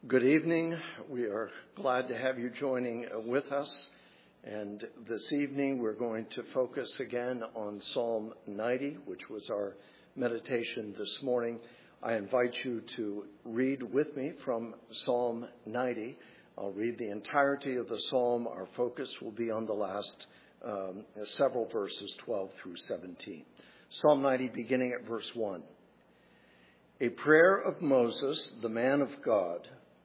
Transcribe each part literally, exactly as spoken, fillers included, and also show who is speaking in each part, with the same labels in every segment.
Speaker 1: Good evening. We are glad to have you joining with us. And this evening we're going to focus again on Psalm ninety, which was our meditation this morning. I invite you to read with me from Psalm ninety. I'll read the entirety of the psalm. Our focus will be on the last um, several verses, twelve through seventeen. Psalm ninety, beginning at verse one. A prayer of Moses, the man of God.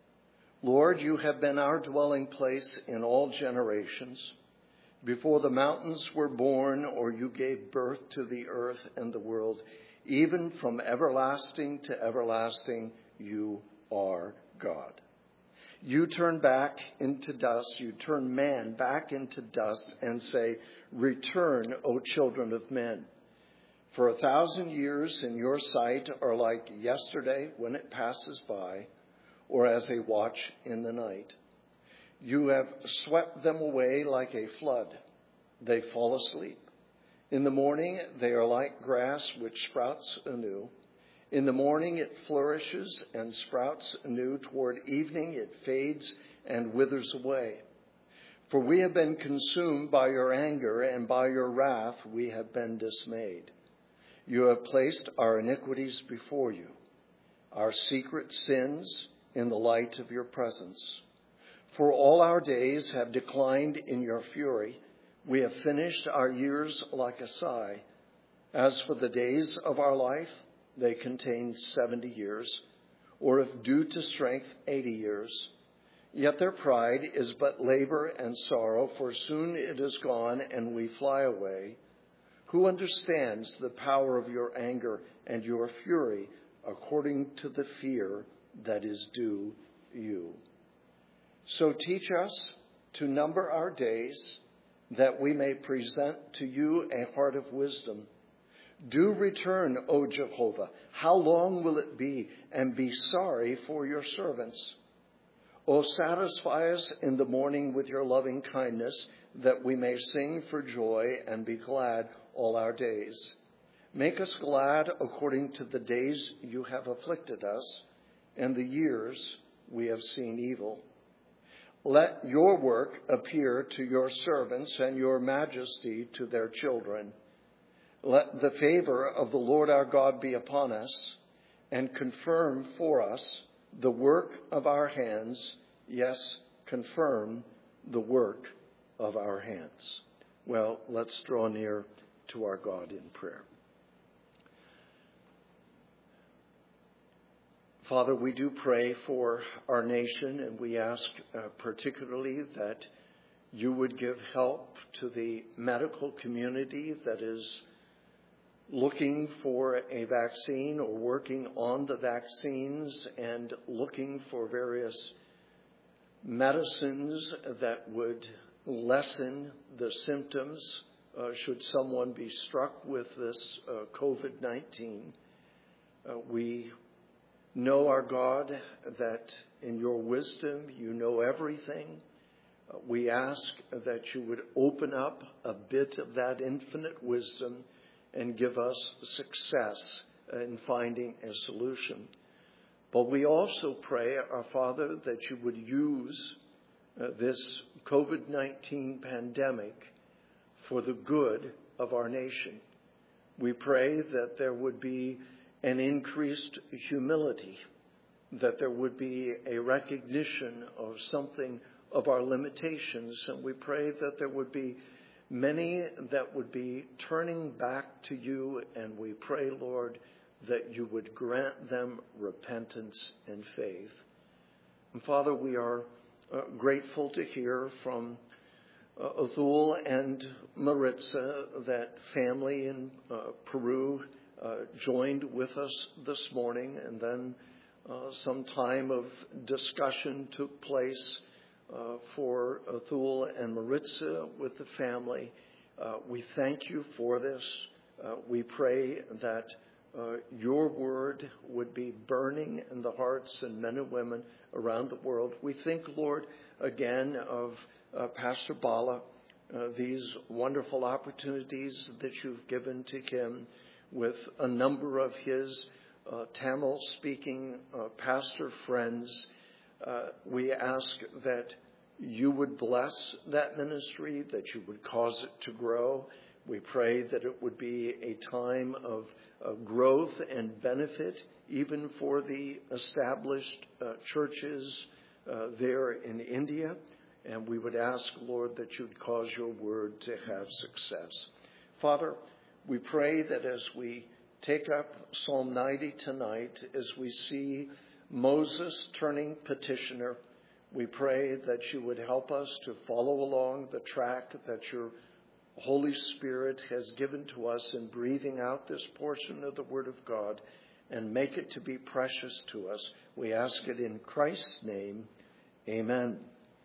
Speaker 1: Lord, you have been our dwelling place in all generations. Before the mountains were born, or you gave birth to the earth and the world, even from everlasting to everlasting, you are God. You turn back into dust, you turn man back into dust and say, return, O children of men. For a thousand years in your sight are like yesterday when it passes by, or as a watch in the night. You have swept them away like a flood. They fall asleep. In the morning they are like grass which sprouts anew. In the morning it flourishes and sprouts anew. Toward evening it fades and withers away. For we have been consumed by your anger, and by your wrath we have been dismayed. You have placed our iniquities before you, our secret sins in the light of your presence. For all our days have declined in your fury. We have finished our years like a sigh. As for the days of our life, they contain seventy years, or if due to strength, eighty years. Yet their pride is but labor and sorrow, for soon it is gone and we fly away. Who understands the power of your anger and your fury according to the fear that is due you? So teach us to number our days, that we may present to you a heart of wisdom. Do return, O Jehovah. How long will it be? And be sorry for your servants. O satisfy us in the morning with your loving kindness, that we may sing for joy and be glad all our days. Make us glad according to the days you have afflicted us, and the years we have seen evil. Let your work appear to your servants, and your majesty to their children. Let the favor of the Lord our God be upon us, and confirm for us the work of our hands. Yes, confirm the work of our hands. Well, let's draw near to our God in prayer. Father, we do pray for our nation, and we ask uh, particularly that you would give help to the medical community that is looking for a vaccine or working on the vaccines and looking for various medicines that would lessen the symptoms uh, should someone be struck with this uh, covid nineteen. Uh, we Know, our God, that in your wisdom you know everything. Uh, we ask that you would open up a bit of that infinite wisdom and give us success in finding a solution. But we also pray, our Father, that you would use uh, this covid nineteen pandemic for the good of our nation. We pray that there would be an increased humility, that there would be a recognition of something of our limitations. And we pray that there would be many that would be turning back to you. And we pray, Lord, that you would grant them repentance and faith. And Father, we are uh, grateful to hear from uh, Athul and Maritza, that family in uh, Peru, Uh, joined with us this morning, and then uh, some time of discussion took place uh, for Athul and Maritza with the family. Uh, we thank you for this. Uh, we pray that uh, your word would be burning in the hearts of men and women around the world. We think, Lord, again of uh, Pastor Bala, uh, these wonderful opportunities that you've given to him with a number of his uh, Tamil-speaking uh, pastor friends Uh, we ask that you would bless that ministry, that you would cause it to grow. We pray that it would be a time of uh, growth and benefit, even for the established uh, churches uh, there in India. And we would ask, Lord, that you'd cause your word to have success. Father, we pray that as we take up Psalm ninety tonight, as we see Moses turning petitioner, we pray that you would help us to follow along the track that your Holy Spirit has given to us in breathing out this portion of the Word of God and make it to be precious to us. We ask it in Christ's name. Amen.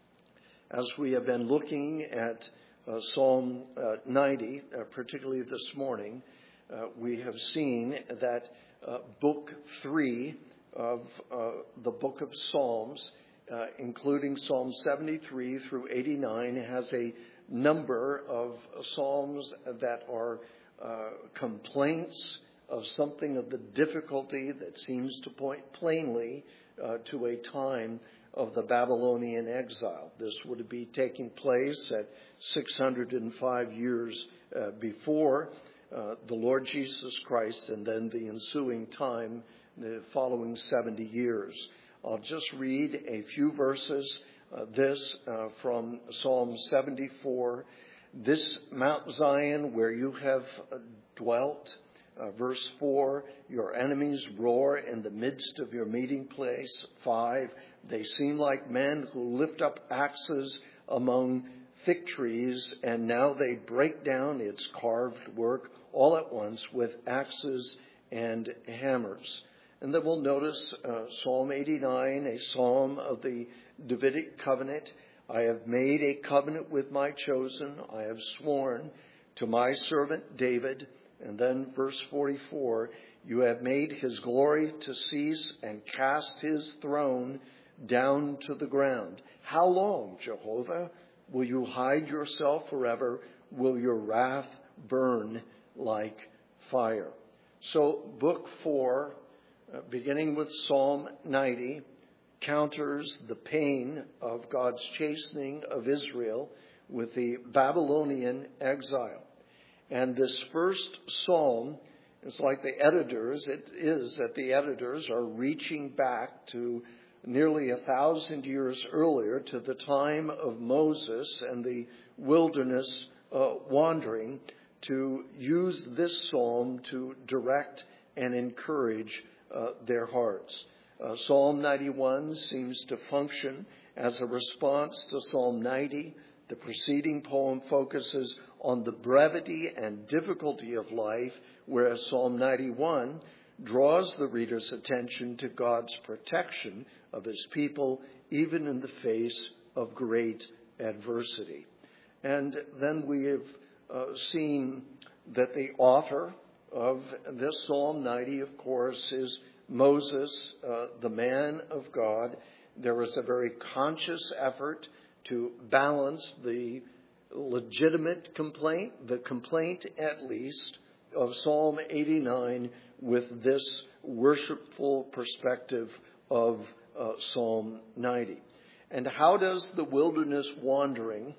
Speaker 1: As we have been looking at uh, Psalm uh, ninety, uh, particularly this morning, uh, we have seen that uh, Book three of uh, the book of Psalms, uh, including Psalm seventy-three through eighty-nine, has a number of psalms that are uh, complaints of something of the difficulty that seems to point plainly uh, to a time of the Babylonian exile. This would be taking place at six hundred five years uh, before uh, the Lord Jesus Christ, and then the ensuing time, the following seventy years. I'll just read a few verses. Uh, this uh, from Psalm seventy-four. This Mount Zion where you have uh, dwelt. Uh, verse four, your enemies roar in the midst of your meeting place. Five, they seem like men who lift up axes among fig trees, and now they break down its carved work all at once with axes and hammers. And then we'll notice uh, Psalm eighty-nine, a psalm of the Davidic covenant. I have made a covenant with my chosen. I have sworn to my servant David. And then verse forty-four, you have made his glory to cease and cast his throne down to the ground. How long, Jehovah, will you hide yourself forever? Will your wrath burn like fire? So book four, uh, beginning with Psalm ninety, counters the pain of God's chastening of Israel with the Babylonian exile. And this first psalm is like the editors, it is that the editors are reaching back to nearly a thousand years earlier, to the time of Moses and the wilderness uh, wandering, to use this psalm to direct and encourage uh, their hearts. Uh, Psalm ninety-one seems to function as a response to Psalm ninety. The preceding poem focuses on the brevity and difficulty of life, whereas Psalm ninety-one draws the reader's attention to God's protection of his people, even in the face of great adversity. And then we have uh, seen that the author of this Psalm ninety, of course, is Moses, uh, the man of God. There was a very conscious effort to balance the legitimate complaint, the complaint at least, of Psalm eighty-nine with this worshipful perspective of uh, Psalm ninety. And how does the wilderness wandering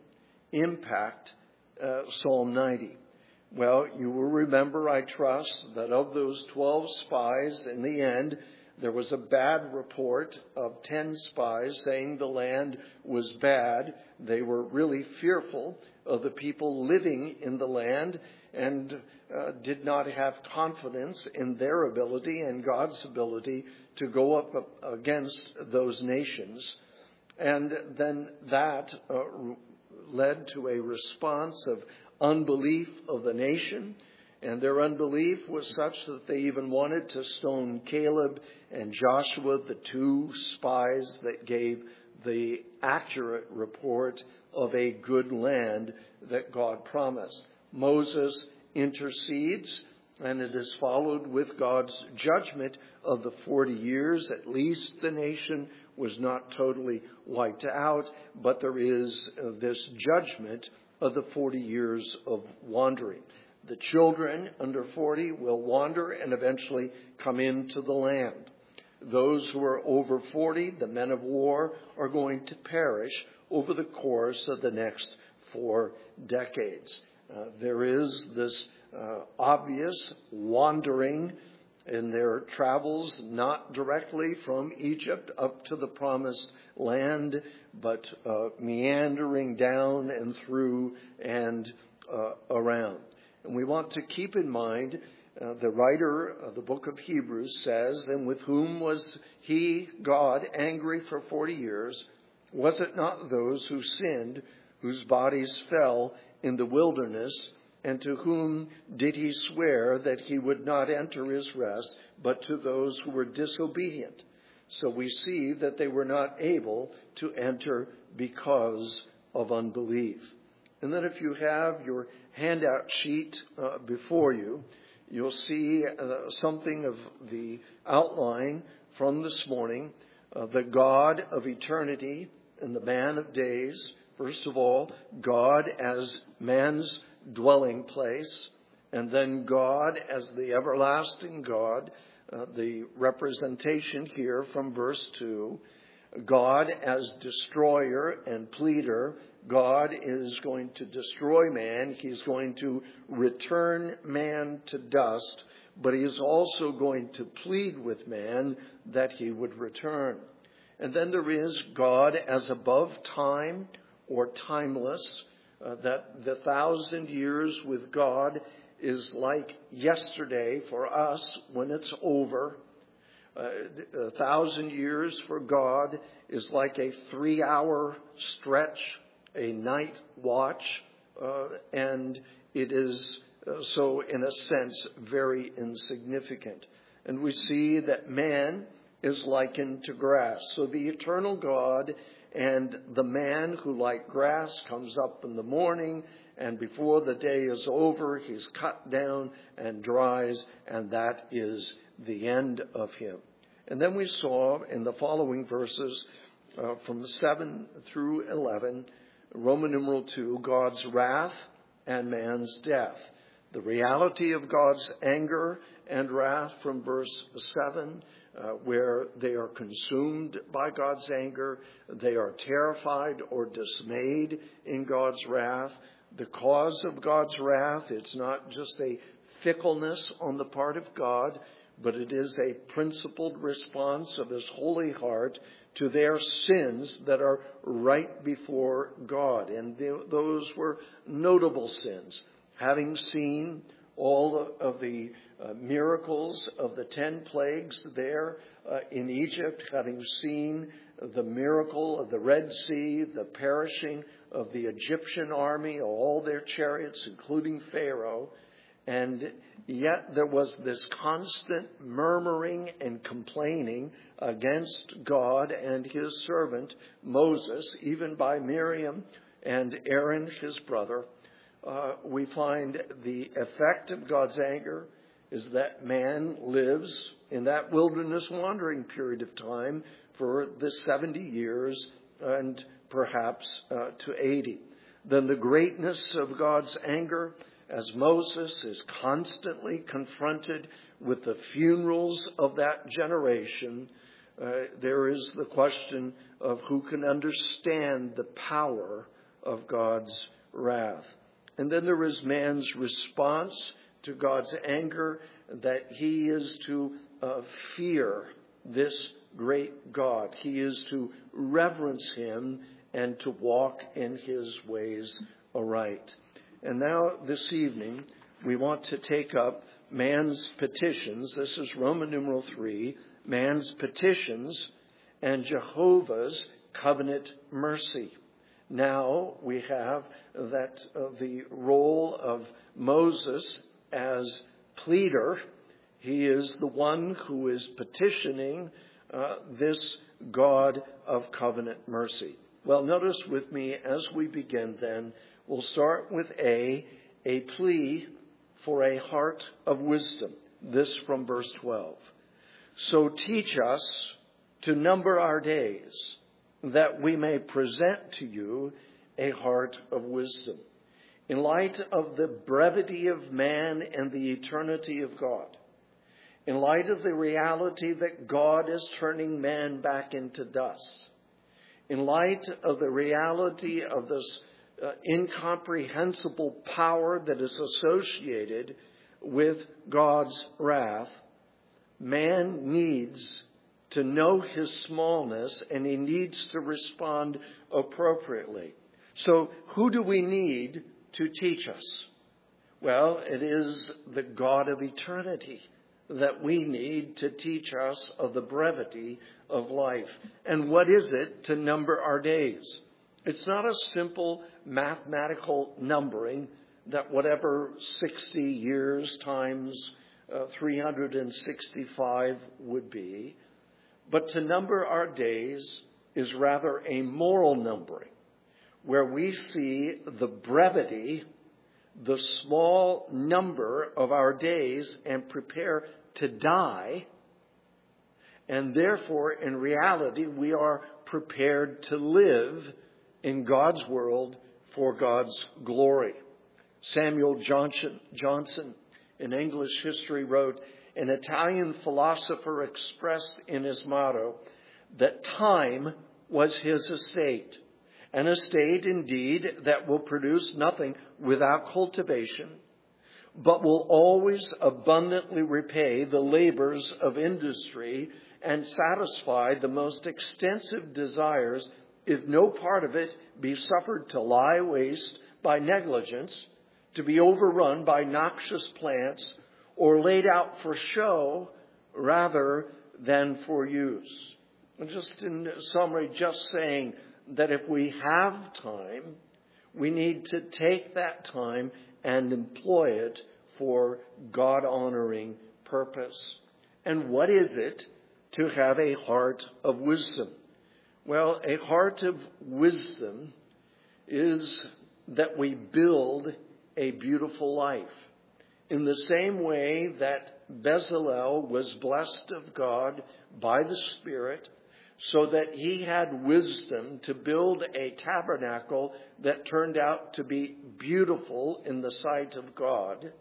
Speaker 1: impact uh, Psalm ninety? Well, you will remember, I trust, that of those twelve spies, in the end, there was a bad report of ten spies saying the land was bad. They were really fearful of the people living in the land and uh, did not have confidence in their ability and God's ability to go up against those nations. And then that uh, led to a response of unbelief of the nation. And their unbelief was such that they even wanted to stone Caleb and Joshua, the two spies that gave the accurate report of a good land that God promised. Moses intercedes, and it is followed with God's judgment of the forty years. At least the nation was not totally wiped out, but there is uh, this judgment of the forty years of wandering. The children under forty will wander and eventually come into the land. Those who are over forty, the men of war, are going to perish over the course of the next four decades. Uh, there is this uh, obvious wandering in their travels, not directly from Egypt up to the promised land, but uh, meandering down and through and uh, around. And we want to keep in mind, uh, the writer of the book of Hebrews says, and with whom was he, God, angry for forty years? Was it not those who sinned, whose bodies fell in the wilderness? And to whom did he swear that he would not enter his rest, but to those who were disobedient? So we see that they were not able to enter because of unbelief. And then if you have your handout sheet uh, before you, you'll see uh, something of the outline from this morning. Uh, the God of eternity and the man of days. First of all, God as man's dwelling place, and then God as the everlasting God, uh, the representation here from verse two. God as destroyer and pleader. God is going to destroy man. He's going to return man to dust, but he is also going to plead with man that he would return. And then there is God as above time or timeless, uh, that the thousand years with God is like yesterday for us when it's over. Uh, a thousand years for God is like a three-hour stretch, a night watch, uh, and it is uh, so, in a sense, very insignificant. And we see that man is likened to grass. So the eternal God and the man who, like grass, comes up in the morning, and before the day is over, he's cut down and dries, and that is the end of him. And then we saw in the following verses uh, from seven through eleven, Roman numeral two, God's wrath and man's death. The reality of God's anger and wrath from verse seven, uh, where they are consumed by God's anger. They are terrified or dismayed in God's wrath. The cause of God's wrath, it's not just a fickleness on the part of God, but it is a principled response of his holy heart to their sins that are right before God. And those were notable sins. Having seen all of the uh, miracles of the ten plagues there uh, in Egypt, having seen the miracle of the Red Sea, the perishing of the Egyptian army, all their chariots, including Pharaoh, and yet there was this constant murmuring and complaining against God and his servant Moses, even by Miriam and Aaron, his brother. Uh, we find the effect of God's anger is that man lives in that wilderness wandering period of time for the seventy years and perhaps uh, to eighty. Then the greatness of God's anger, as Moses is constantly confronted with the funerals of that generation, uh, there is the question of who can understand the power of God's wrath. And then there is man's response to God's anger, that he is to uh, fear this great God. He is to reverence him and to walk in his ways aright. And now this evening, we want to take up man's petitions. This is Roman numeral three, man's petitions and Jehovah's covenant mercy. Now we have that uh, the role of Moses as pleader. He is the one who is petitioning uh, this God of covenant mercy. Well, notice with me as we begin then, we'll start with A, a plea for a heart of wisdom. This from verse twelve. So teach us to number our days, that we may present to you a heart of wisdom. In light of the brevity of man and the eternity of God, in light of the reality that God is turning man back into dust, in light of the reality of this uh, incomprehensible power that is associated with God's wrath, man needs to know his smallness, and he needs to respond appropriately. So who do we need to teach us? Well, it is the God of eternity that we need to teach us of the brevity of life. And what is it to number our days? It's not a simple mathematical numbering that whatever sixty years times uh, three hundred sixty-five would be. But to number our days is rather a moral numbering, where we see the brevity, the small number of our days, and prepare to die. And therefore, in reality, we are prepared to live in God's world for God's glory. Samuel Johnson, Johnson in English history wrote, an Italian philosopher expressed in his motto that time was his estate, an estate indeed that will produce nothing without cultivation, but will always abundantly repay the labors of industry and satisfy the most extensive desires, if no part of it be suffered to lie waste by negligence, to be overrun by noxious plants, or laid out for show rather than for use. And just in summary, just saying that if we have time, we need to take that time and employ it for God-honoring purpose. And what is it to have a heart of wisdom? Well, a heart of wisdom is that we build a beautiful life. In the same way that Bezalel was blessed of God by the Spirit, so that he had wisdom to build a tabernacle that turned out to be beautiful in the sight of God,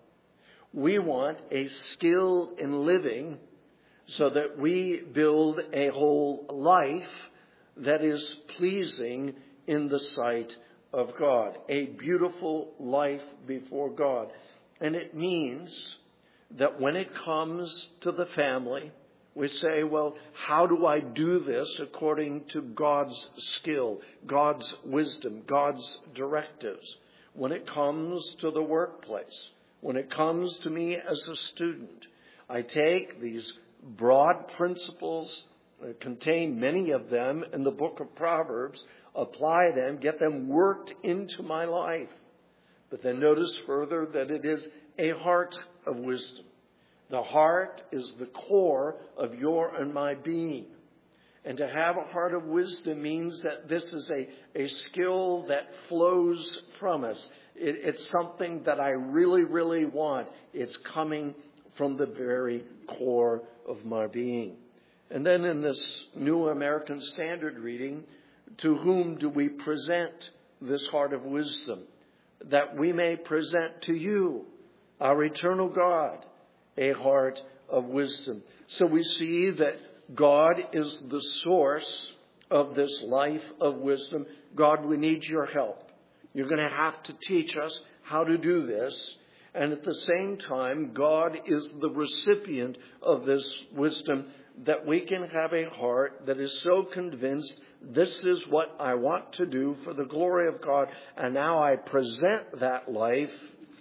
Speaker 1: we want a skill in living so that we build a whole life that is pleasing in the sight of God, a beautiful life before God. And it means that when it comes to the family, we say, well, how do I do this according to God's skill, God's wisdom, God's directives? When it comes to the workplace, when it comes to me as a student, I take these broad principles, uh, contain many of them in the book of Proverbs, apply them, get them worked into my life. But then notice further that it is a heart of wisdom. The heart is the core of your and my being. And to have a heart of wisdom means that this is a, a skill that flows from us. It, it's something that I really, really want. It's coming from the very core of my being. And then in this New American Standard reading, to whom do we present this heart of wisdom? That we may present to you, our eternal God, a heart of wisdom. So we see that God is the source of this life of wisdom. God, we need your help. You're going to have to teach us how to do this. And at the same time, God is the recipient of this wisdom, that we can have a heart that is so convinced this is what I want to do for the glory of God. And now I present that life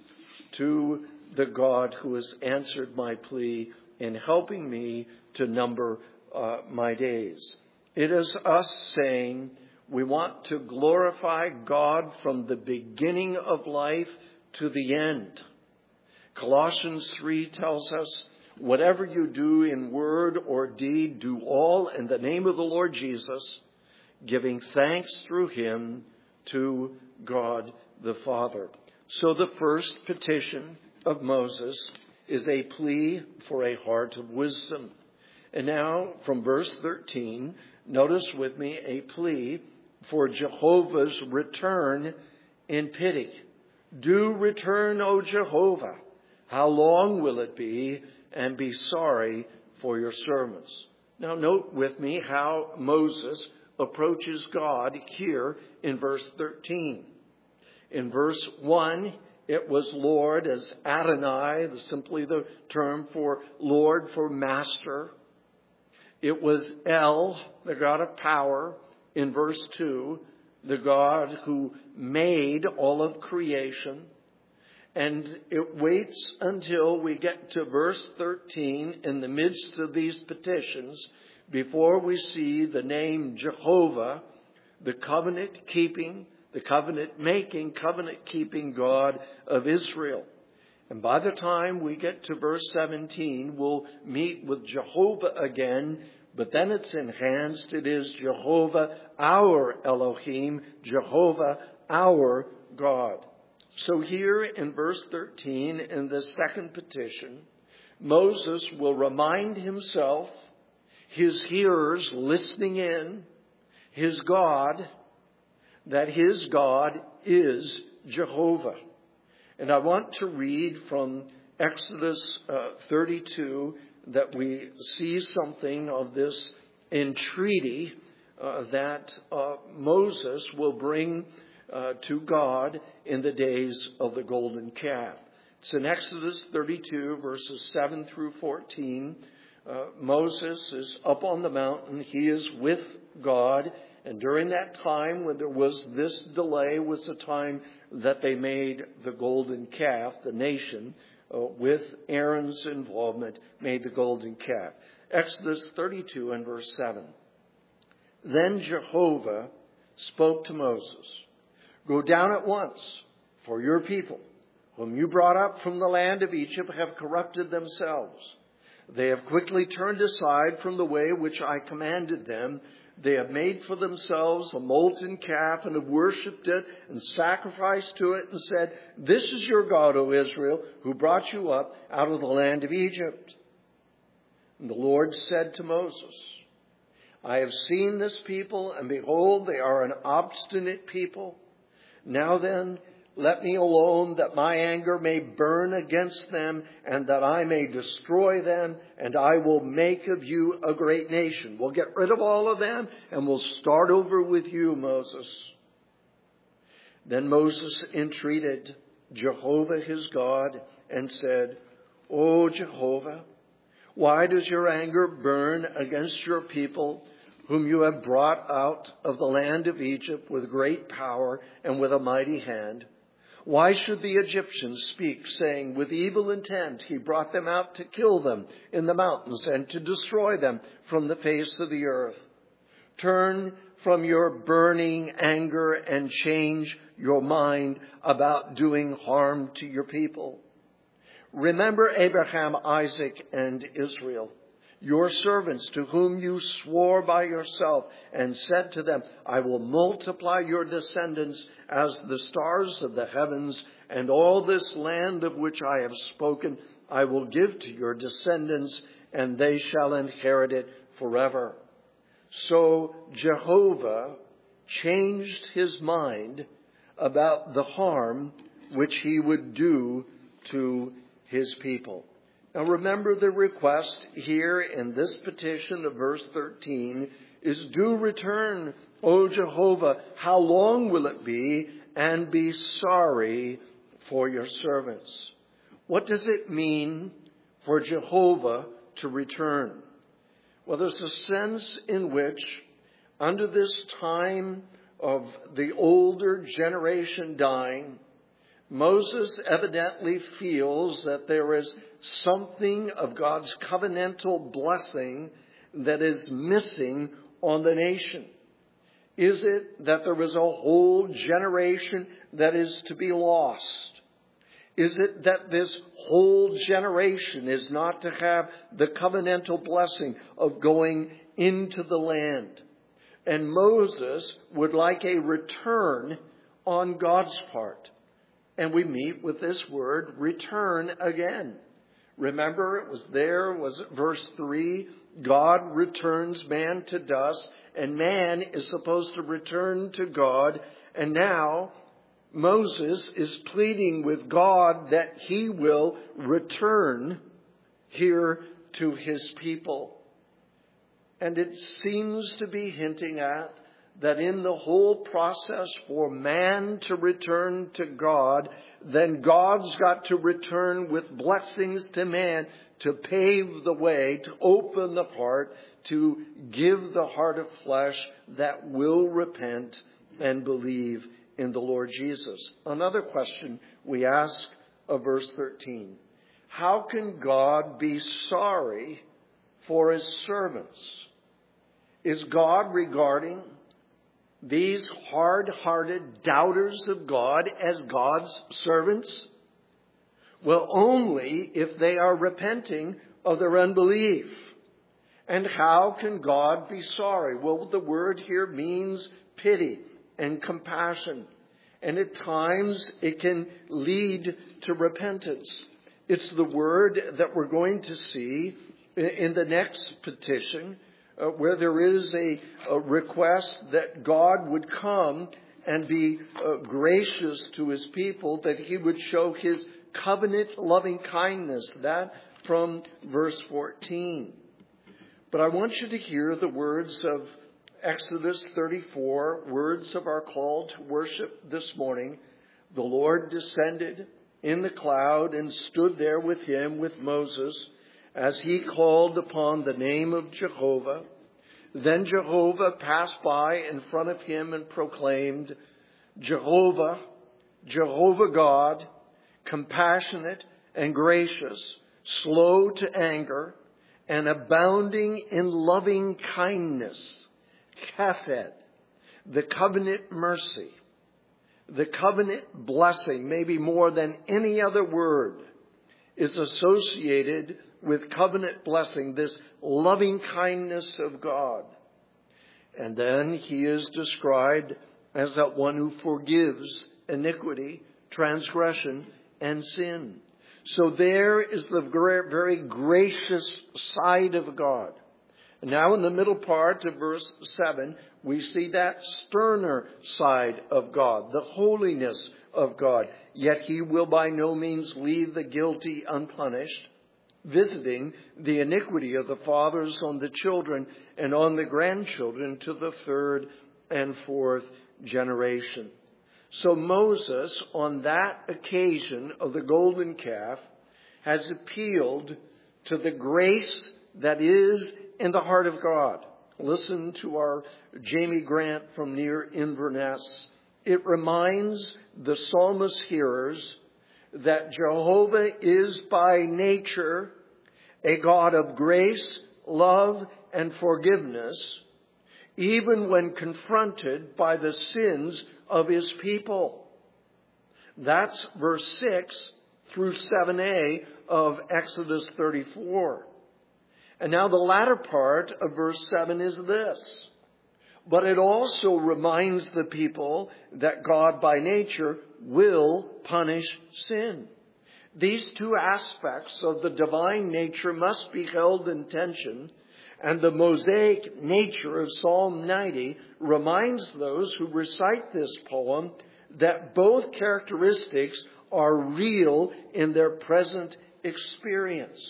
Speaker 1: to the God who has answered my plea in helping me to number uh, my days. It is us saying we want to glorify God from the beginning of life to the end. Colossians three tells us, whatever you do in word or deed, do all in the name of the Lord Jesus, giving thanks through him to God the Father. So the first petition of Moses is a plea for a heart of wisdom. And now from verse thirteen, notice with me a plea for Jehovah's return in pity. Do return, O Jehovah. How long will it be and be sorry for your servants. Now note with me how Moses approaches God here in verse thirteen. In verse one, it was Lord as Adonai, simply the term for Lord, for master. It was El, the God of power, in verse two, the God who made all of creation. And it waits until we get to verse thirteen in the midst of these petitions before we see the name Jehovah, the covenant-keeping, the covenant-making, covenant-keeping God of Israel. And by the time we get to verse seventeen, we'll meet with Jehovah again, but then it's enhanced. It is Jehovah, our Elohim, Jehovah, our God. So here in verse thirteen, in the second petition, Moses will remind himself, his hearers listening in, his God, that his God is Jehovah. And I want to read from Exodus uh, thirty-two that we see something of this entreaty uh, that uh, Moses will bring uh, to God in the days of the golden calf. It's in Exodus thirty-two, verses seven through fourteen. Uh, Moses is up on the mountain. He is with God. And during that time, when there was this delay, was the time that they made the golden calf, the nation, uh, with Aaron's involvement, made the golden calf. Exodus thirty-two and verse seven. Then Jehovah spoke to Moses, "Go down at once, for your people, whom you brought up from the land of Egypt, have corrupted themselves. They have quickly turned aside from the way which I commanded them. They have made for themselves a molten calf and have worshipped it and sacrificed to it and said, 'This is your God, O Israel, who brought you up out of the land of Egypt.' And the Lord said to Moses, 'I have seen this people, and behold, they are an obstinate people. Now then, let me alone, that my anger may burn against them, and that I may destroy them, and I will make of you a great nation.'" We'll get rid of all of them, and we'll start over with you, Moses. Then Moses entreated Jehovah his God and said, "O Jehovah, why does your anger burn against your people, whom you have brought out of the land of Egypt with great power and with a mighty hand? Why should the Egyptians speak, saying, 'With evil intent he brought them out to kill them in the mountains and to destroy them from the face of the earth'? Turn from your burning anger and change your mind about doing harm to your people. Remember Abraham, Isaac, and Israel, your servants, to whom you swore by yourself and said to them, 'I will multiply your descendants as the stars of the heavens, and all this land of which I have spoken I will give to your descendants, and they shall inherit it forever.' So Jehovah changed his mind about the harm which he would do to his people." Now remember, the request here in this petition of verse thirteen is, "Do return, O Jehovah, how long will it be? And be sorry for your servants." What does it mean for Jehovah to return? Well, there's a sense in which, under this time of the older generation dying, Moses evidently feels that there is something of God's covenantal blessing that is missing on the nation. Is it that there is a whole generation that is to be lost? Is it that this whole generation is not to have the covenantal blessing of going into the land? And Moses would like a return on God's part. And we meet with this word, return, again. Remember, it was there, was it verse three? God returns man to dust, and man is supposed to return to God. And now Moses is pleading with God that he will return here to his people. And it seems to be hinting at that in the whole process for man to return to God, then God's got to return with blessings to man to pave the way, to open the heart, to give the heart of flesh that will repent and believe in the Lord Jesus. Another question we ask of verse thirteen. How can God be sorry for his servants? Is God regarding these hard-hearted doubters of God as God's servants? Well, only if they are repenting of their unbelief. And how can God be sorry? Well, the word here means pity and compassion. And at times it can lead to repentance. It's the word that we're going to see in the next petition, uh, where there is a, a request that God would come and be uh, gracious to his people, that he would show his covenant loving kindness. That from verse fourteen. But I want you to hear the words of Exodus thirty-four, words of our call to worship this morning. The Lord descended in the cloud and stood there with him, with Moses, as he called upon the name of Jehovah. Then Jehovah passed by in front of him and proclaimed, Jehovah, Jehovah God, compassionate and gracious, slow to anger, and abounding in loving kindness, chesed, the covenant mercy, the covenant blessing, maybe more than any other word, is associated with covenant blessing, this loving kindness of God. And then he is described as that one who forgives iniquity, transgression, and sin. So there is the very gracious side of God. And now in the middle part of verse seven, we see that sterner side of God, the holiness of God. Yet he will by no means leave the guilty unpunished, visiting the iniquity of the fathers on the children and on the grandchildren to the third and fourth generation. So Moses, on that occasion of the golden calf, has appealed to the grace that is in the heart of God. Listen to our Jamie Grant from near Inverness. It reminds the psalmist's hearers that Jehovah is by nature a God of grace, love, and forgiveness, even when confronted by the sins of his people. That's verse six through seven a of Exodus thirty-four. And now the latter part of verse seven is this. But it also reminds the people that God by nature will punish sin. These two aspects of the divine nature must be held in tension, and the Mosaic nature of Psalm ninety reminds those who recite this poem that both characteristics are real in their present experience.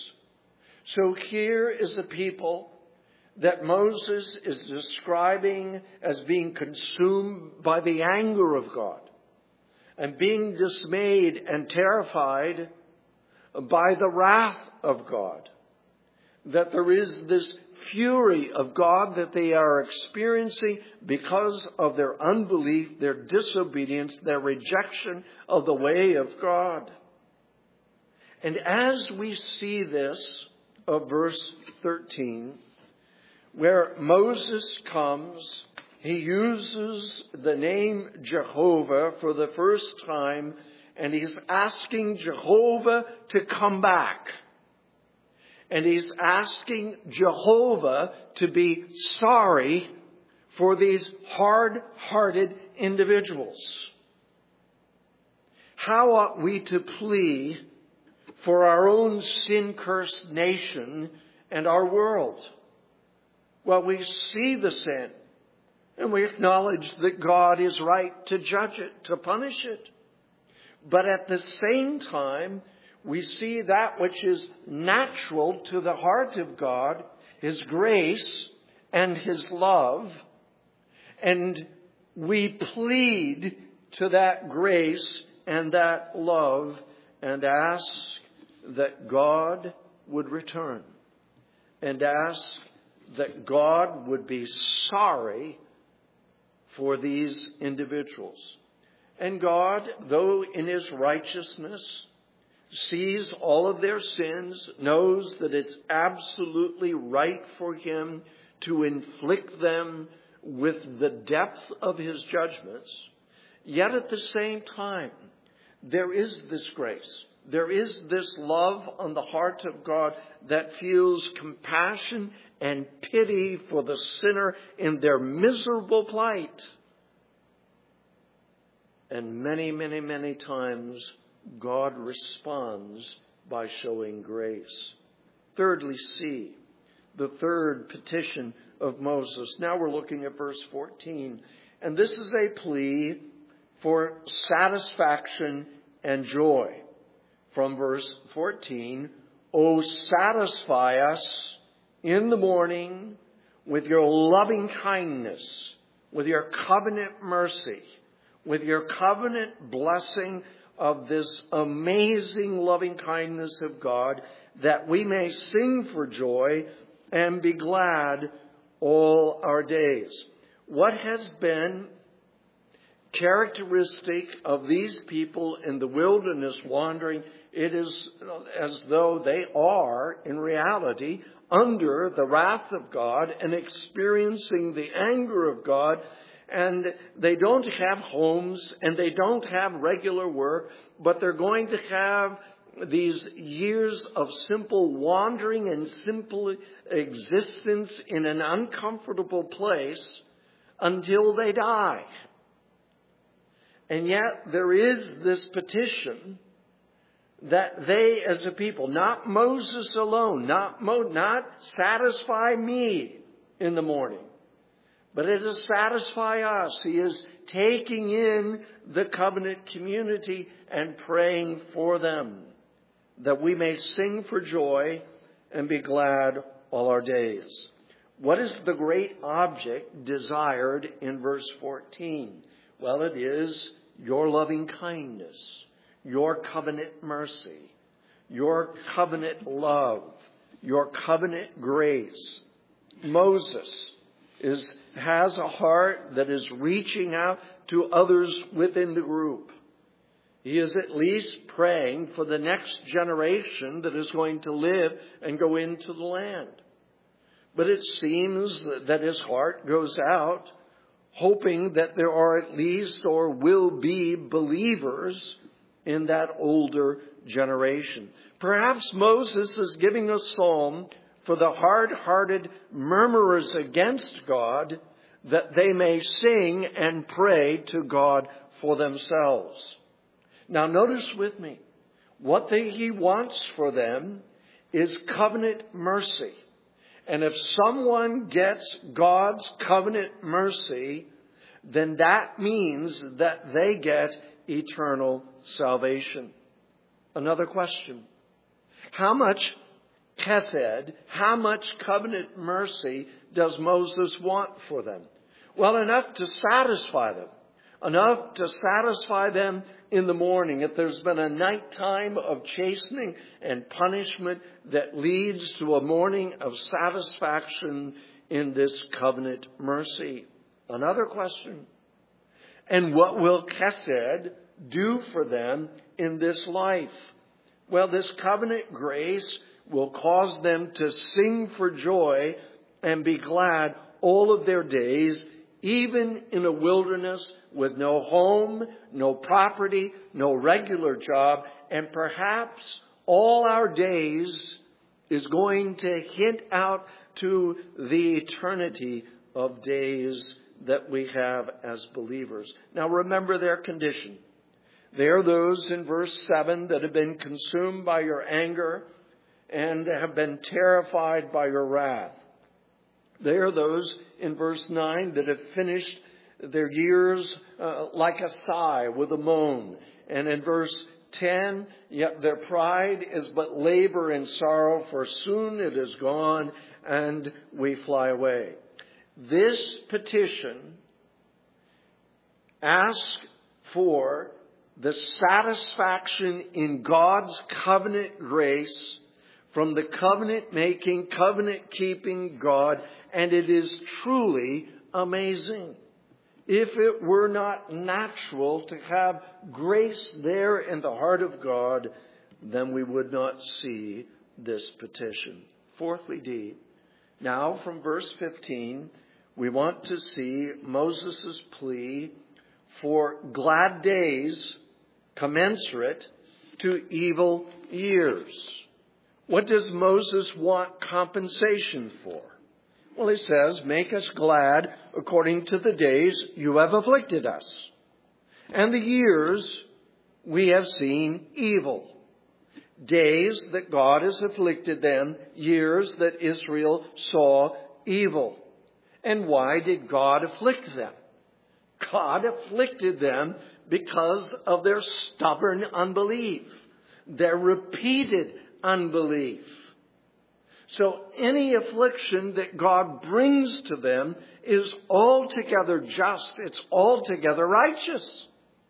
Speaker 1: So here is a people that Moses is describing as being consumed by the anger of God and being dismayed and terrified by the wrath of God. That there is this fury of God that they are experiencing because of their unbelief, their disobedience, their rejection of the way of God. And as we see this of verse thirteen, where Moses comes, he uses the name Jehovah for the first time, and he's asking Jehovah to come back. And he's asking Jehovah to be sorry for these hard-hearted individuals. How ought we to plead for our own sin-cursed nation and our world? Well, we see the sin, and we acknowledge that God is right to judge it, to punish it. But at the same time, we see that which is natural to the heart of God, His grace and His love, and we plead to that grace and that love and ask that God would return, and ask that God would be sorry for these individuals. And God, though in His righteousness, sees all of their sins, knows that it's absolutely right for Him to inflict them with the depth of His judgments. Yet at the same time, there is this grace. There is this love on the heart of God that feels compassion and pity for the sinner in their miserable plight. And many, many, many times, God responds by showing grace. Thirdly, C, the third petition of Moses. Now we're looking at verse fourteen. And this is a plea for satisfaction and joy. From verse fourteen, O satisfy us in the morning with your loving kindness, with your covenant mercy, with your covenant blessing of this amazing loving kindness of God, that we may sing for joy and be glad all our days. What has been characteristic of these people in the wilderness wandering, it is as though they are, in reality, under the wrath of God and experiencing the anger of God. And they don't have homes and they don't have regular work, but they're going to have these years of simple wandering and simple existence in an uncomfortable place until they die. And yet there is this petition that they as a people, not Moses alone, not, Mo, not satisfy me in the morning, but it is satisfy us. He is taking in the covenant community and praying for them, that we may sing for joy and be glad all our days. What is the great object desired in verse fourteen? Well, it is your loving kindness, your covenant mercy, your covenant love, your covenant grace. Moses is has a heart that is reaching out to others within the group. He is at least praying for the next generation that is going to live and go into the land. But it seems that his heart goes out hoping that there are at least or will be believers in that older generation. Perhaps Moses is giving a psalm for the hard-hearted murmurers against God, that they may sing and pray to God for themselves. Now notice with me, what they, he wants for them is covenant mercy. And if someone gets God's covenant mercy, then that means that they get eternal salvation. Another question. How much chesed, how much covenant mercy does Moses want for them? Well, enough to satisfy them. Enough to satisfy them in the morning. If there's been a nighttime of chastening and punishment that leads to a morning of satisfaction in this covenant mercy. Another question. And what will chesed do for them in this life? Well, this covenant grace will cause them to sing for joy and be glad all of their days, even in a wilderness with no home, no property, no regular job, and perhaps all our days is going to hint out to the eternity of days that we have as believers. Now remember their condition. They are those in verse seven that have been consumed by your anger and have been terrified by your wrath. They are those in verse nine that have finished their years uh, like a sigh with a moan. And in verse ten, yet their pride is but labor and sorrow, for soon it is gone and we fly away. This petition asks for the satisfaction in God's covenant grace from the covenant-making, covenant-keeping God, and it is truly amazing. If it were not natural to have grace there in the heart of God, then we would not see this petition. Fourthly, D. Now from verse fifteen, we want to see Moses' plea for glad days commensurate to evil years. What does Moses want compensation for? Well, he says, make us glad according to the days you have afflicted us, and the years we have seen evil. Days that God has afflicted them, years that Israel saw evil. And why did God afflict them? God afflicted them because of their stubborn unbelief, their repeated unbelief. So any affliction that God brings to them is altogether just. It's altogether righteous.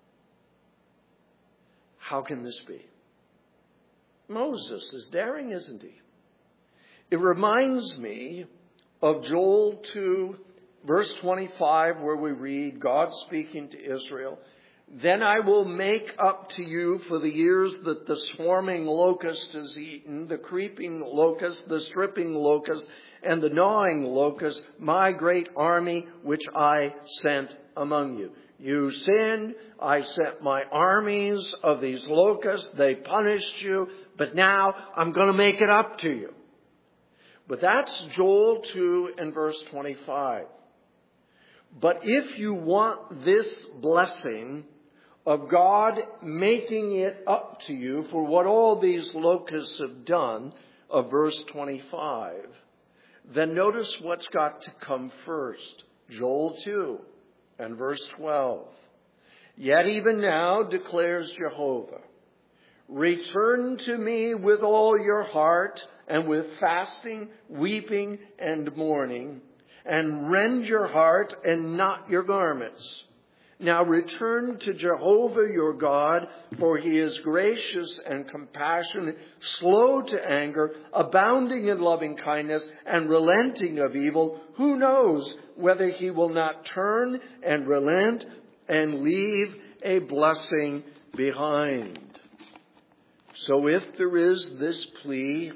Speaker 1: How can this be? Moses is daring, isn't he? It reminds me of Joel two, verse twenty-five, where we read God speaking to Israel, "Then I will make up to you for the years that the swarming locust has eaten, the creeping locust, the stripping locust, and the gnawing locust, my great army which I sent among you. You sinned, I sent my armies of these locusts, they punished you, but now I'm going to make it up to you." But that's Joel two and verse twenty-five. But if you want this blessing of God making it up to you for what all these locusts have done, of verse twenty-five, then notice what's got to come first. Joel two and verse twelve. "Yet even now, declares Jehovah, return to me with all your heart and with fasting, weeping, and mourning, and rend your heart and not your garments. Now return to Jehovah your God, for he is gracious and compassionate, slow to anger, abounding in loving kindness, and relenting of evil. Who knows whether he will not turn and relent and leave a blessing behind?" So if there is this plea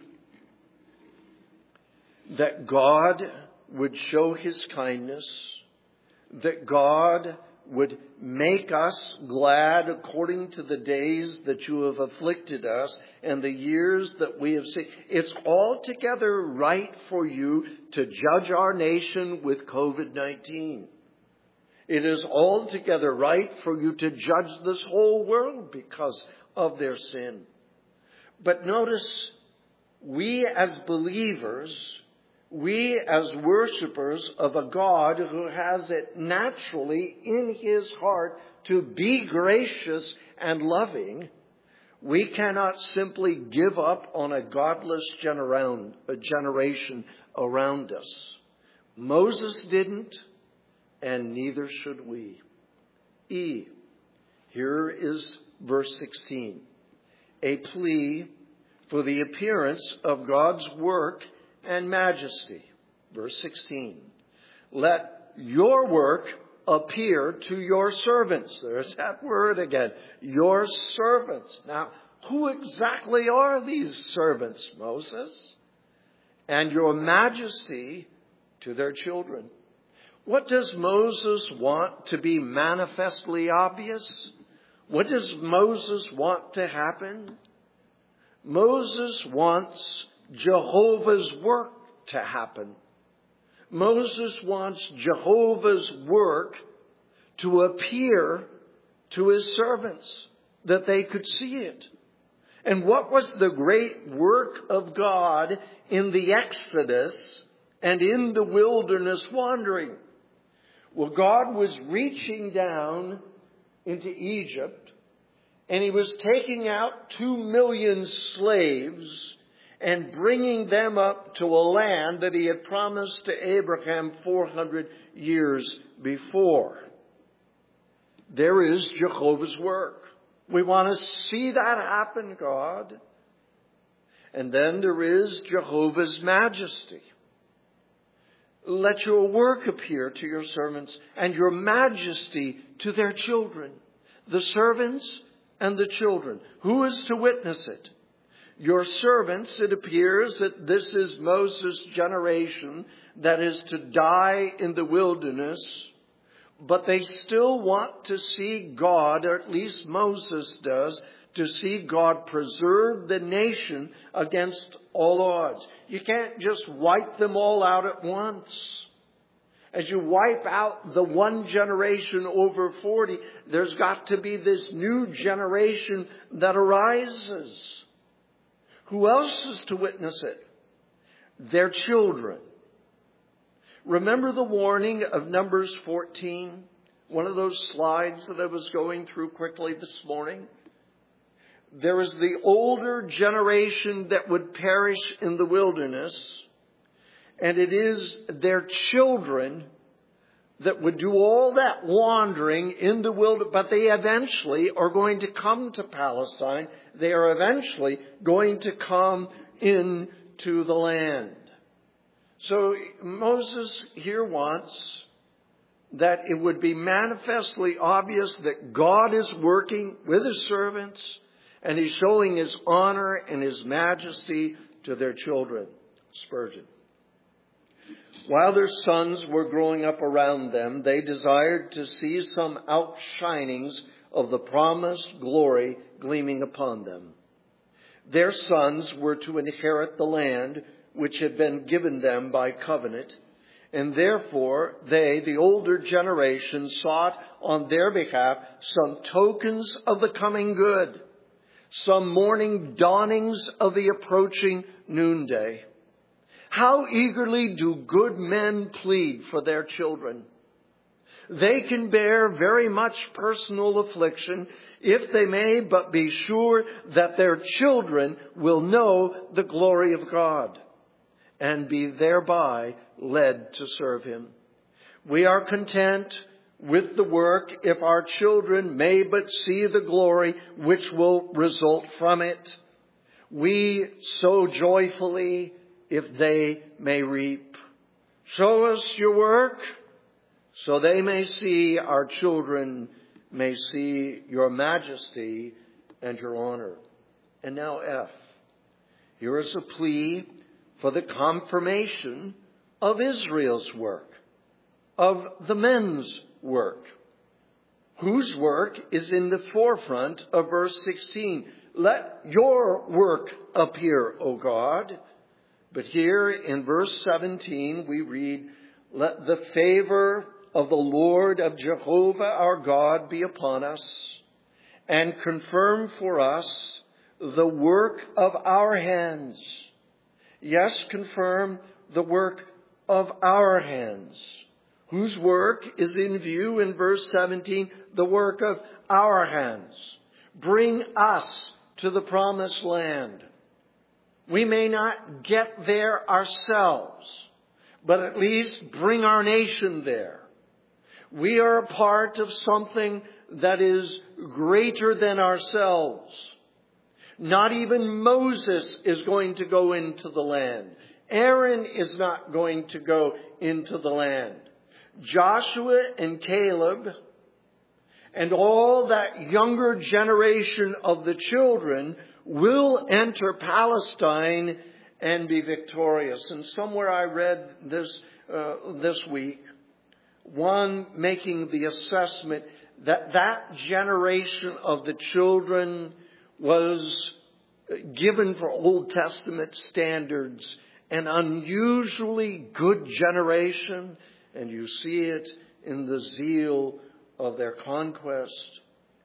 Speaker 1: that God would show his kindness, that God would make us glad according to the days that you have afflicted us and the years that we have seen, it's altogether right for you to judge our nation with covid nineteen. It is altogether right for you to judge this whole world because of their sin. But notice, we as believers, we as worshipers of a God who has it naturally in his heart to be gracious and loving, we cannot simply give up on a godless generation around us. Moses didn't, and neither should we. E. Here is verse sixteen. A plea for the appearance of God's work and majesty. Verse sixteen. "Let your work appear to your servants." There's that word again. Your servants. Now, who exactly are these servants, Moses? "And your majesty to their children." What does Moses want to be manifestly obvious? What does Moses want to happen? Moses wants Jehovah's work to happen. Moses wants Jehovah's work to appear to his servants, that they could see it. And what was the great work of God in the Exodus and in the wilderness wandering? Well, God was reaching down into Egypt And he was taking out two million slaves and bringing them up to a land that he had promised to Abraham four hundred years before. There is Jehovah's work. We want to see that happen, God. And then there is Jehovah's majesty. Let your work appear to your servants and your majesty to their children, the servants and the children. Who is to witness it? Your servants, it appears that this is Moses' generation that is to die in the wilderness, but they still want to see God, or at least Moses does, to see God preserve the nation against all odds. You can't just wipe them all out at once. As you wipe out the one generation over forty, there's got to be this new generation that arises. Who else is to witness it? Their children. Remember the warning of Numbers fourteen? One of those slides that I was going through quickly this morning. There is the older generation that would perish in the wilderness, and it is their children that would do all that wandering in the wilderness, but they eventually are going to come to Palestine. They are eventually going to come into the land. So Moses here wants that it would be manifestly obvious that God is working with his servants, and he's showing his honor and his majesty to their children. Spurgeon. While their sons were growing up around them, they desired to see some outshinings of the promised glory gleaming upon them. Their sons were to inherit the land which had been given them by covenant, and therefore they, the older generation, sought on their behalf some tokens of the coming good, some morning dawnings of the approaching noonday. How eagerly do good men plead for their children. They can bear very much personal affliction if they may but be sure that their children will know the glory of God and be thereby led to serve him. We are content with the work if our children may but see the glory which will result from it. We sow joyfully if they may reap. Show us your work so they may see, our children may see your majesty and your honor. And now F. Here is a plea for the confirmation of Israel's work, of the men's work, whose work is in the forefront of verse sixteen. Let your work appear, O God. But here in verse seventeen we read, let the favor of the Lord, of Jehovah our God, be upon us, and confirm for us the work of our hands. Yes, confirm the work of our hands. Whose work is in view in verse seventeen? The work of our hands. Bring us to the promised land. We may not get there ourselves, but at least bring our nation there. We are a part of something that is greater than ourselves. Not even Moses is going to go into the land. Aaron is not going to go into the land. Joshua and Caleb and all that younger generation of the children will enter Palestine and be victorious. And somewhere I read this uh, this week, one making the assessment that that generation of the children was given for Old Testament standards an unusually good generation, and you see it in the zeal of their conquest.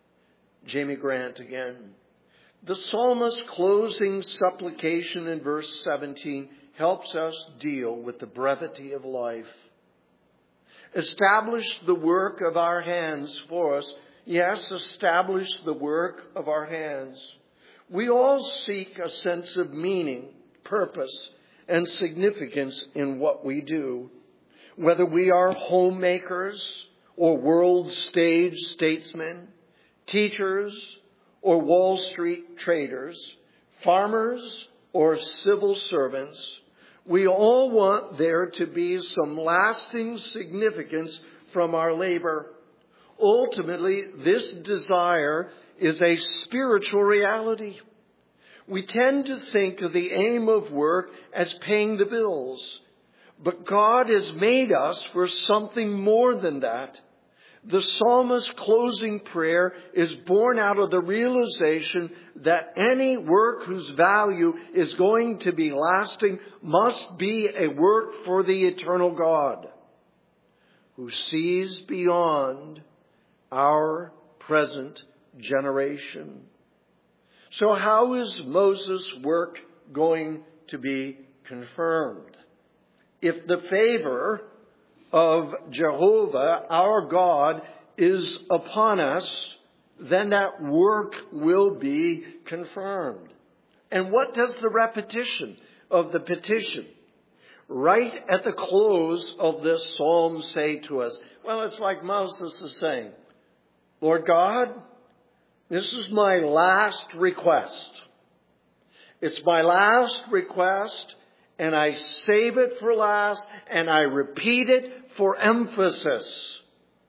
Speaker 1: Jamie Grant again. The psalmist's closing supplication in verse seventeen helps us deal with the brevity of life. Establish the work of our hands for us. Yes, establish the work of our hands. We all seek a sense of meaning, purpose, and significance in what we do. Whether we are homemakers or world stage statesmen, teachers or Wall Street traders, farmers or civil servants, we all want there to be some lasting significance from our labor. Ultimately, this desire is a spiritual reality. We tend to think of the aim of work as paying the bills, but God has made us for something more than that. The psalmist's closing prayer is born out of the realization that any work whose value is going to be lasting must be a work for the eternal God, who sees beyond our present generation. So how is Moses' work going to be confirmed? If the favor of Jehovah, our God, is upon us, then that work will be confirmed. And what does the repetition of the petition right at the close of this psalm say to us? Well, it's like Moses is saying, Lord God, this is my last request. It's my last request, and I save it for last, and I repeat it for emphasis.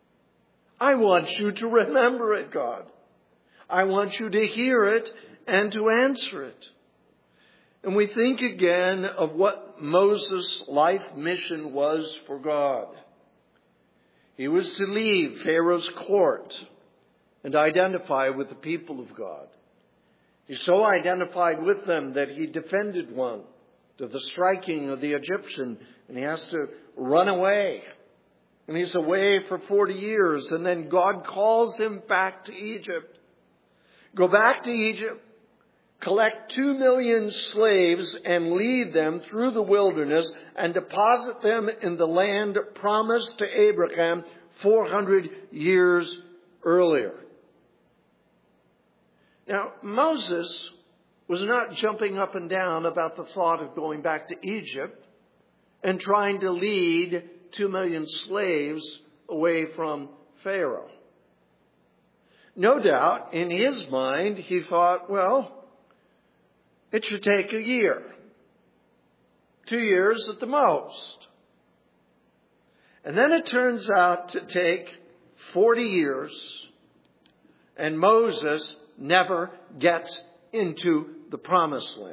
Speaker 1: I want you to remember it, God. I want you to hear it and to answer it. And we think again of what Moses' life mission was for God. He was to leave Pharaoh's court and identify with the people of God. He so identified with them that he defended one to the striking of the Egyptian, and he has to run away. And he's away for forty years, and then God calls him back to Egypt. Go back to Egypt, collect two million slaves and lead them through the wilderness and deposit them in the land promised to Abraham four hundred years earlier. Now, Moses was not jumping up and down about the thought of going back to Egypt and trying to lead two million slaves away from Pharaoh. No doubt, in his mind, he thought, well, it should take a year. Two years at the most. And then it turns out to take forty years, and Moses never gets into the promised land.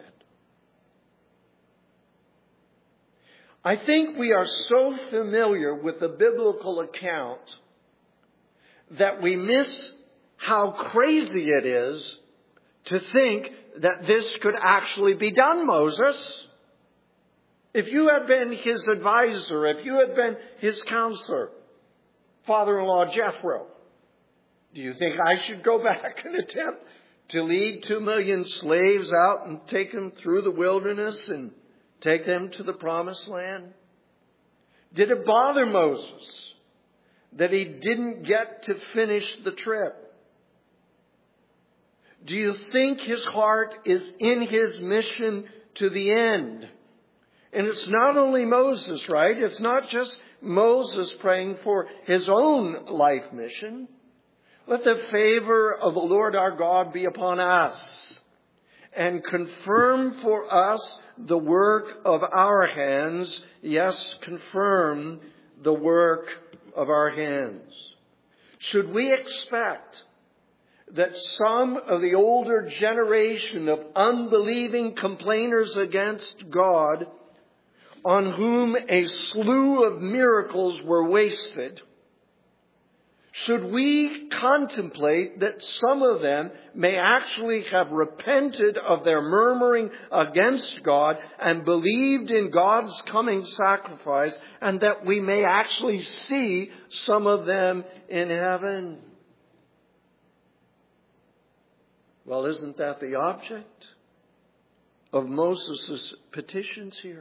Speaker 1: I think we are so familiar with the biblical account that we miss how crazy it is to think that this could actually be done, Moses. If you had been his advisor, if you had been his counselor, father-in-law Jethro, do you think I should go back and attempt to lead two million slaves out and take them through the wilderness and take them to the promised land? Did it bother Moses that he didn't get to finish the trip? Do you think his heart is in his mission to the end? And it's not only Moses, right? It's not just Moses praying for his own life mission. Let the favor of the Lord our God be upon us and confirm for us the work of our hands. Yes, confirm the work of our hands. Should we expect that some of the older generation of unbelieving complainers against God, on whom a slew of miracles were wasted, should we contemplate that some of them may actually have repented of their murmuring against God and believed in God's coming sacrifice, and that we may actually see some of them in heaven? Well, isn't that the object of Moses' petitions here?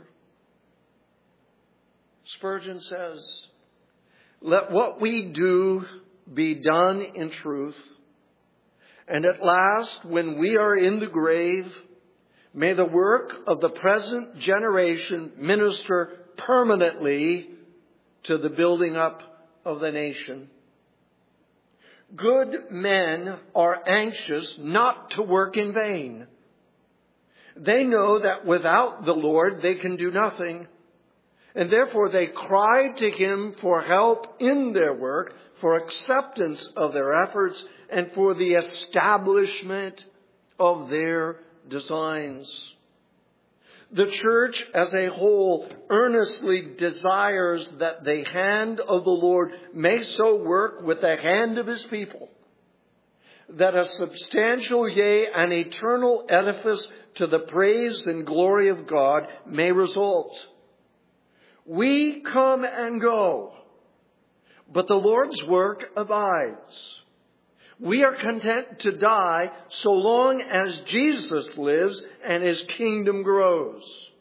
Speaker 1: Spurgeon says, let what we do be done in truth. And at last, when we are in the grave, may the work of the present generation minister permanently to the building up of the nation. Good men are anxious not to work in vain. They know that without the Lord they can do nothing, and therefore they cry to Him for help in their work, for acceptance of their efforts, and for the establishment of their designs. The church as a whole earnestly desires that the hand of the Lord may so work with the hand of His people, that a substantial, yea, an eternal edifice to the praise and glory of God may result. We come and go, but the Lord's work abides. We are content to die so long as Jesus lives and His kingdom grows.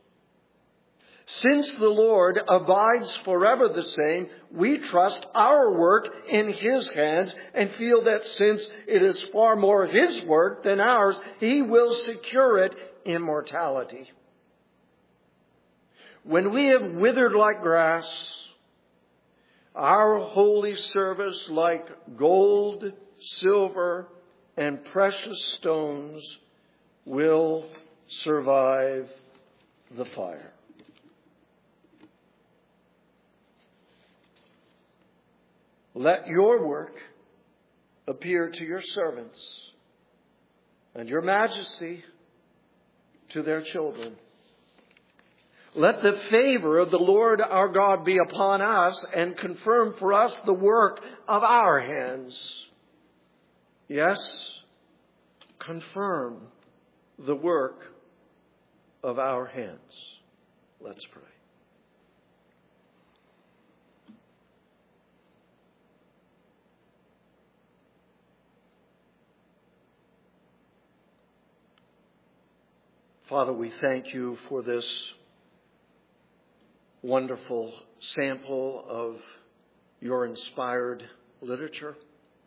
Speaker 1: Since the Lord abides forever the same, we trust our work in His hands and feel that since it is far more His work than ours, He will secure it immortality. When we have withered like grass, our holy service like gold, silver, and precious stones will survive the fire. Let your work appear to your servants, and your majesty to their children. Let the favor of the Lord our God be upon us and confirm for us the work of our hands. Yes, confirm the work of our hands. Let's pray. Father, we thank you for this wonderful sample of your inspired literature.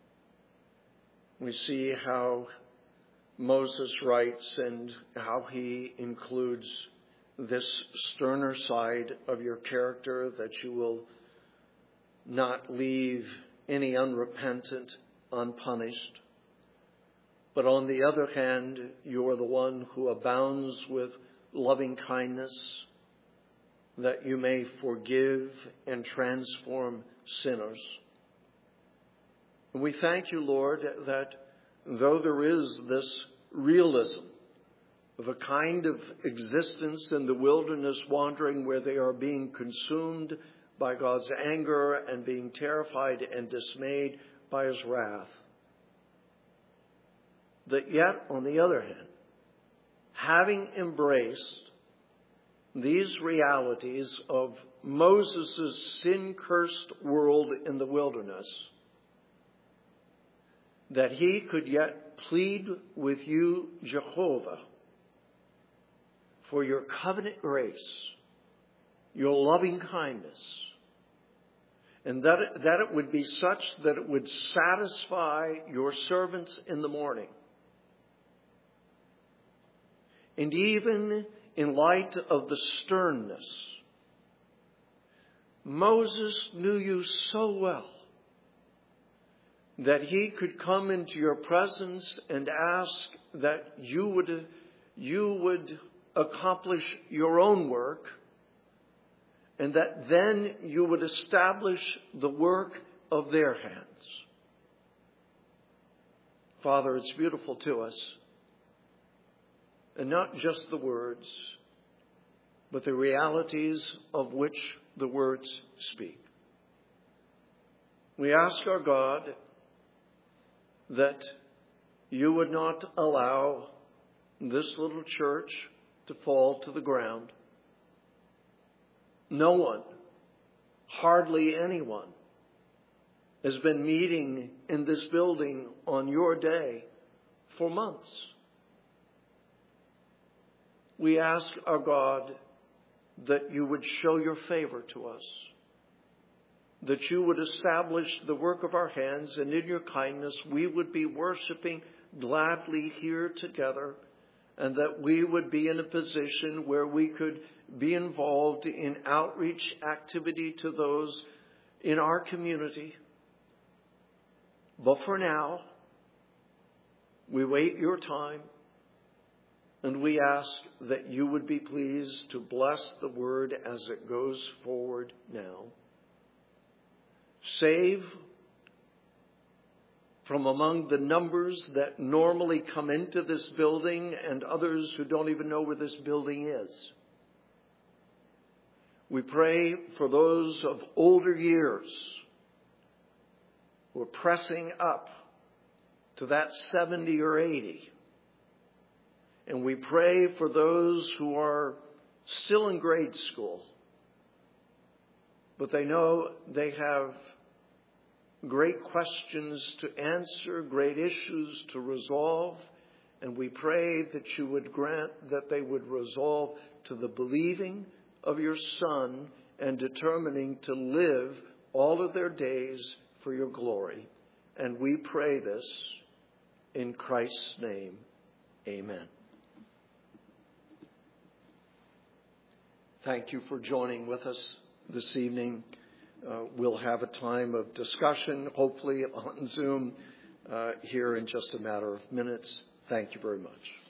Speaker 1: We see how Moses writes and how he includes this sterner side of your character, that you will not leave any unrepentant unpunished. But on the other hand, you are the one who abounds with loving kindness, that you may forgive and transform sinners. And we thank you, Lord, that though there is this realism of a kind of existence in the wilderness wandering where they are being consumed by God's anger and being terrified and dismayed by His wrath, that yet, on the other hand, having embraced these realities of Moses' sin-cursed world in the wilderness, that he could yet plead with you, Jehovah, for your covenant grace, your loving kindness, and that it, that it would be such that it would satisfy your servants in the morning. And even in light of the sternness, Moses knew you so well that he could come into your presence and ask that you would, you would accomplish your own work, and that then you would establish the work of their hands. Father, it's beautiful to us. And not just the words, but the realities of which the words speak. We ask our God that you would not allow this little church to fall to the ground. No one, hardly anyone, has been meeting in this building on your day for months. We ask our God that you would show your favor to us, that you would establish the work of our hands, and in your kindness we would be worshiping gladly here together, and that we would be in a position where we could be involved in outreach activity to those in our community. But for now, we wait your time, and we ask that you would be pleased to bless the word as it goes forward now. Save from among the numbers that normally come into this building and others who don't even know where this building is. We pray for those of older years who are pressing up to that seventy or eighty. And we pray for those who are still in grade school, but they know they have great questions to answer, great issues to resolve, and we pray that you would grant that they would resolve to the believing of your Son and determining to live all of their days for your glory. And we pray this in Christ's name. Amen. Thank you for joining with us this evening. Uh, we'll have a time of discussion, hopefully on Zoom, uh, here in just a matter of minutes. Thank you very much.